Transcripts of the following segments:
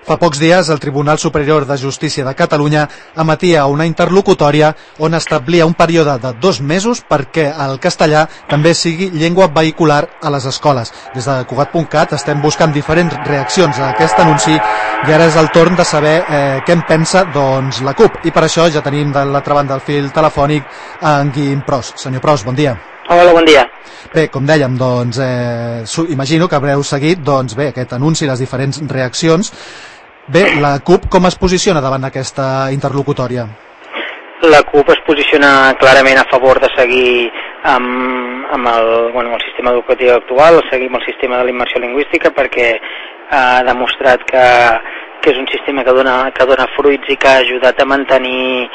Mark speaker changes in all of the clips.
Speaker 1: Fa pocs dies, el Tribunal Superior de Justícia de Catalunya emetia una interlocutòria on establia un període de 2 mesos perquè el castellà també sigui llengua vehicular a les escoles. Des de Cugat.cat estem buscant diferents reaccions a aquest anunci i ara és el torn de saber què en pensa la CUP. I per això ja tenim de l'altra banda del fil telefònic en Guim Pros. Senyor Pros, bon dia.
Speaker 2: Hola, bon dia.
Speaker 1: Bé, com dèiem, imagino que haureu seguit aquest anunci i les diferents reaccions. Bé, la CUP com es posiciona davant aquesta interlocutòria?
Speaker 2: La CUP es posiciona clarament a favor de seguir amb el sistema educatiu actual, seguir amb el sistema de la immersió lingüística, perquè ha demostrat que és un sistema que dona fruits i que ha ajudat a mantenir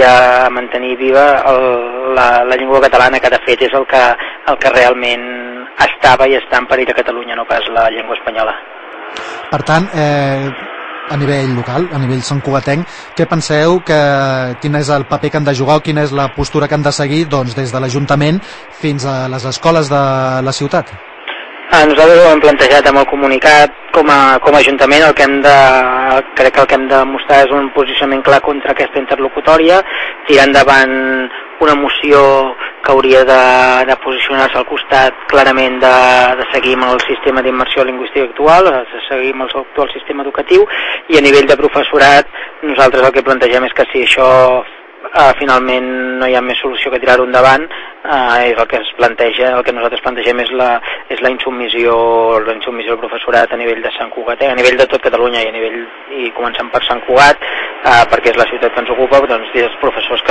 Speaker 2: viva la llengua catalana, que de fet és el que realment estava i està en perill a Catalunya, no pas la llengua espanyola.
Speaker 1: Per tant, a nivell local, a nivell santcugatenc, què penseu, quin és el paper que han de jugar o quina és la postura que han de seguir des de l'Ajuntament fins a les escoles de la ciutat?
Speaker 2: Nosaltres ho hem plantejat amb el comunicat com a Ajuntament. Crec que el que hem de mostrar és un posicionament clar contra aquesta interlocutòria, tirar endavant una moció que hauria de posicionar-se al costat clarament de seguir amb el sistema d'immersió lingüística actual, de seguir amb l'actual sistema educatiu, i a nivell de professorat nosaltres el que plantegem és que si això finalment no hi ha més solució que tirar-ho endavant, és el que es planteja, el que nosaltres plantegem és la insubmissió del professorat a nivell de Sant Cugat, a nivell de tot Catalunya i començant per Sant Cugat, perquè és la ciutat que ens ocupa, doncs dir als professors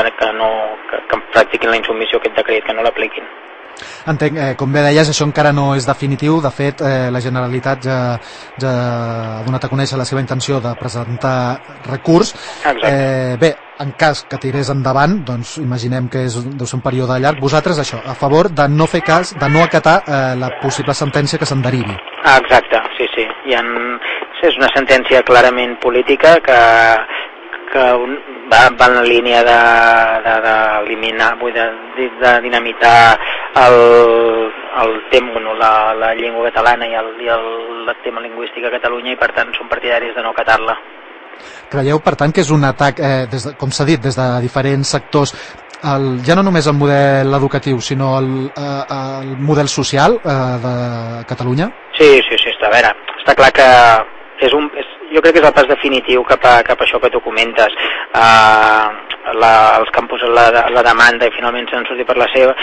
Speaker 2: que practiquin la insubmissió aquest decret, que no l'apliquin.
Speaker 1: Entenc, com bé deies, això encara no és definitiu. De fet, la Generalitat ja ha donat a conèixer la seva intenció de presentar recurs. Bé, en cas que tirés endavant, doncs imaginem que deu ser un període llarg. Vosaltres, això, a favor de no fer cas, de no acatar la possible sentència que se'n derivi.
Speaker 2: Exacte, sí. És una sentència clarament política que va en la línia d'eliminar, de dinamitar el tema, la llengua catalana i el tema lingüístic a Catalunya, i per tant són partidaris de no acatar-la.
Speaker 1: Creieu, per tant, que és un atac, com s'ha dit, des de diferents sectors, ja no només el model educatiu, sinó el model social de Catalunya? Sí,
Speaker 2: està clar que jo crec que és el pas definitiu cap a això que tu comentes. Els campus, la demanda, i finalment s'han sortit per la seva,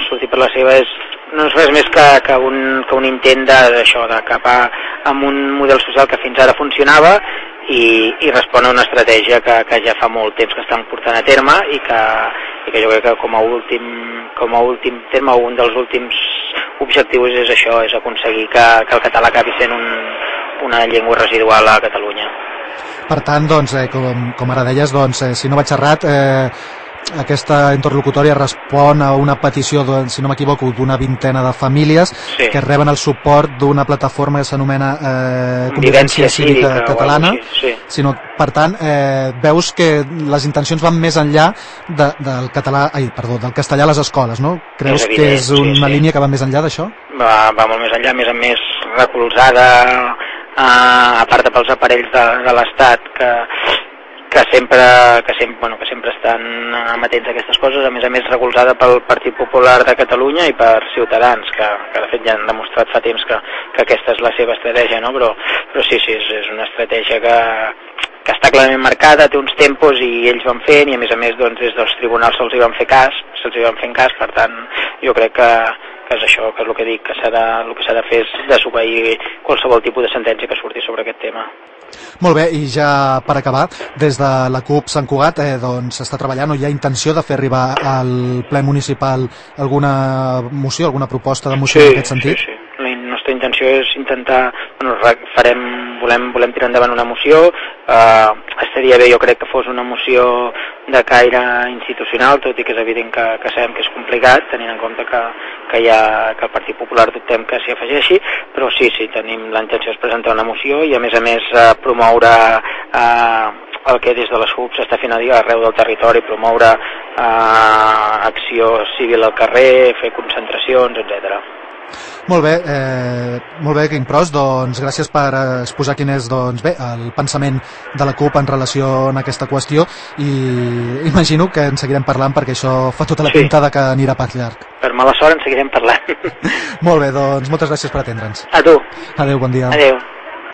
Speaker 2: no és res més que un intent d'acapar amb un model social que fins ara funcionava i respon a una estratègia que ja fa molt temps que estan portant a terme i que jo crec que com a últim terme, un dels últims objectius és això, és aconseguir que el català acabi sent una llengua residual a Catalunya.
Speaker 1: Per tant, com ara deies, si no vaig errat, aquesta interlocutòria respon a una petició, si no m'equivoco, d'una vintena de famílies que reben el suport d'una plataforma que s'anomena Convivència Cívica Catalana. Per tant, veus que les intencions van més enllà del castellà a les escoles, no? Creus que és una línia que va més enllà d'això?
Speaker 2: Va molt més enllà, a més recolzada a part pels aparells de l'Estat que sempre estan amatents a aquestes coses, a més recolzada pel Partit Popular de Catalunya i per Ciutadans, que de fet ja han demostrat fa temps que aquesta és la seva estratègia, no? Però sí, és una estratègia que està clarament marcada, té uns tempos i ells van fent, i a més des dels tribunals se'ls hi van fent cas, per tant jo crec que és això, que és el que dic, que el que s'ha de fer és desobeir qualsevol tipus de sentència que surti sobre aquest tema.
Speaker 1: Molt bé, i ja per acabar, des de la CUP Sant Cugat s'està treballant o hi ha intenció de fer arribar al ple municipal alguna moció, alguna proposta de moció en aquest sentit?
Speaker 2: Sí. La nostra intenció és intentar, volem tirar endavant una moció. Estaria bé, jo crec, que fos una moció de caire institucional, tot i que és evident que sabem que és complicat, tenint en compte que el Partit Popular dubtem que s'hi afegeixi, però sí, tenim la intenció de presentar una moció i a més promoure el que des de les CUP s'està fent arreu del territori, promoure acció civil al carrer, fer concentracions, etc.
Speaker 1: Molt bé, Quim Pros, doncs gràcies per exposar quin és el pensament de la CUP en relació a aquesta qüestió, i imagino que en seguirem parlant perquè això fa tota la pinta de que anirà pas llarg.
Speaker 2: Per mala sort en seguirem parlant.
Speaker 1: Molt bé, doncs moltes gràcies per atendre'ns.
Speaker 2: A tu.
Speaker 1: Adéu, bon dia.
Speaker 2: Adéu.